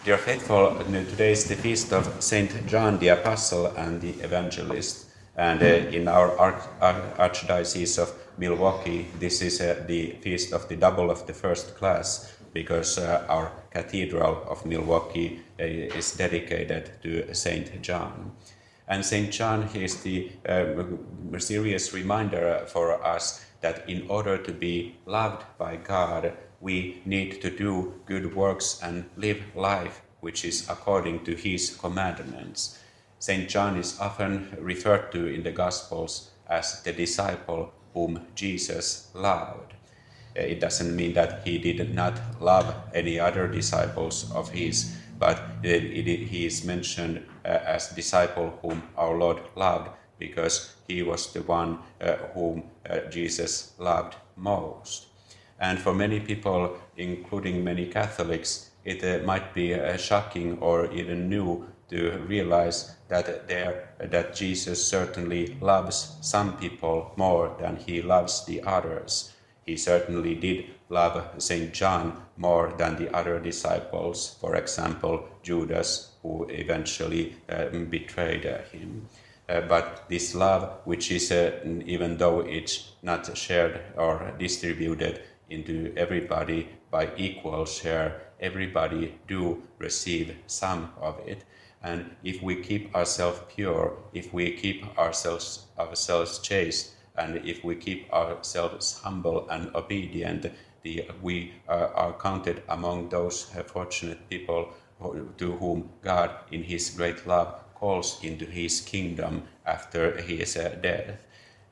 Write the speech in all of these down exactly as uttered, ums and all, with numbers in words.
Dear faithful, today is the feast of Saint John the Apostle and the Evangelist. And uh, in our arch- Archdiocese of Milwaukee, this is uh, the feast of the double of the first class, because uh, our Cathedral of Milwaukee uh, is dedicated to Saint John. And Saint John is the uh, serious reminder for us that in order to be loved by God, we need to do good works and live life which is according to his commandments. Saint John is often referred to in the Gospels as the disciple whom Jesus loved. It doesn't mean that he did not love any other disciples of his, but it, it, he is mentioned uh, as disciple whom our Lord loved because he was the one uh, whom uh, Jesus loved most. And for many people, including many Catholics, it uh, might be uh, shocking or even new to realize that there that Jesus certainly loves some people more than he loves the others. He certainly did love Saint John more than the other disciples, for example, Judas, who eventually uh, betrayed uh, him. Uh, but this love, which is, uh, even though it's not shared or distributed into everybody by equal share, everybody do receive some of it. And if we keep ourselves pure, if we keep ourselves ourselves chaste, and if we keep ourselves humble and obedient, the, we uh, are counted among those uh, fortunate people who, to whom God, in his great love, calls into his kingdom after his uh, death,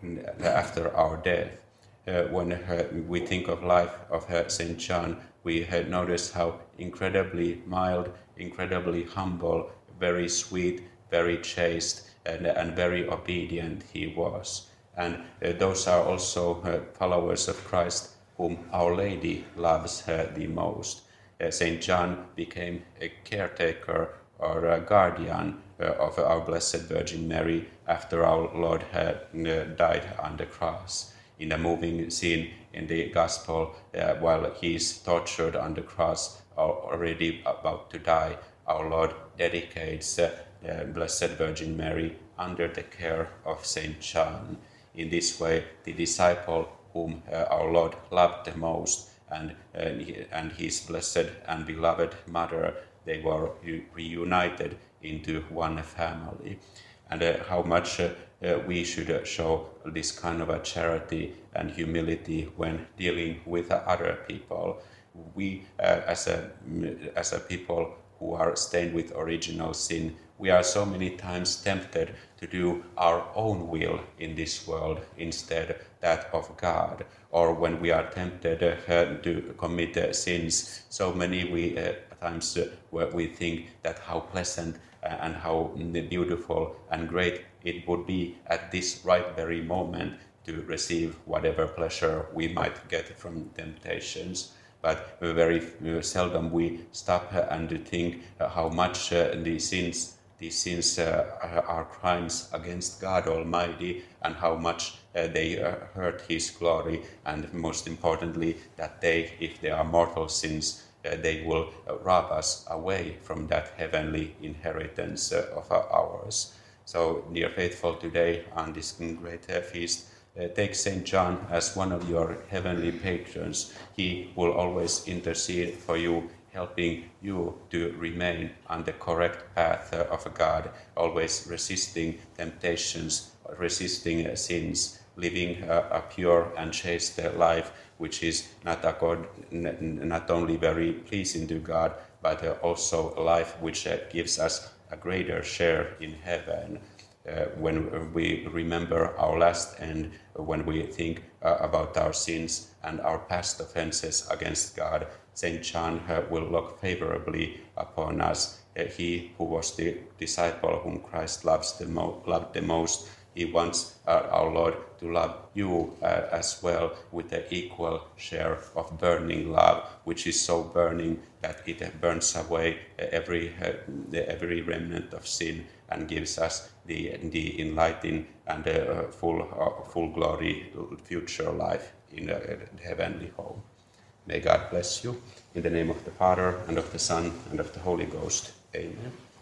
after our death. Uh, when uh, we think of life of uh, Saint John, we uh, notice how incredibly mild, incredibly humble, very sweet, very chaste, and, and very obedient he was. And uh, those are also uh, followers of Christ whom Our Lady loves uh, the most. Uh, Saint John became a caretaker or a guardian uh, of our Blessed Virgin Mary after our Lord had uh, died on the cross. In a moving scene in the Gospel, uh, while he is tortured on the cross, already about to die, our Lord dedicates uh, uh, Blessed Virgin Mary under the care of Saint John. In this way, the disciple whom uh, our Lord loved the most and, uh, and his blessed and beloved mother, they were reunited into one family. And uh, how much uh, uh, we should uh, show this kind of a charity and humility when dealing with uh, other people. We, uh, as a as a people who are stained with original sin, we are so many times tempted to do our own will in this world instead that of God. Or when we are tempted uh, to commit uh, sins, so many we uh, times uh, where we think that how pleasant and how beautiful and great it would be at this right very moment to receive whatever pleasure we might get from temptations. But very seldom we stop and to think how much uh, these sins, these sins uh, are crimes against God Almighty, and how much uh, they uh, hurt His glory, and most importantly, that they, if they are mortal sins, Uh, they will uh, rob us away from that heavenly inheritance uh, of uh, ours. So, dear faithful, today on this great uh, feast, uh, take Saint John as one of your heavenly patrons. He will always intercede for you, helping you to remain on the correct path uh, of God, always resisting temptations, resisting uh, sins, living uh, a pure and chaste uh, life, which is not, accord, not only very pleasing to God, but uh, also a life which uh, gives us a greater share in heaven. Uh, when we remember our last end, when we think uh, about our sins and our past offenses against God, Saint John uh, will look favorably upon us. Uh, he who was the disciple whom Christ loves the mo- loved the most, he wants uh, our Lord to love you uh, as well with the equal share of burning love, which is so burning that it burns away every uh, every remnant of sin and gives us the the enlightened and uh, full uh, full glory future life in a heavenly home. May God bless you. In the name of the Father, and of the Son, and of the Holy Ghost. Amen.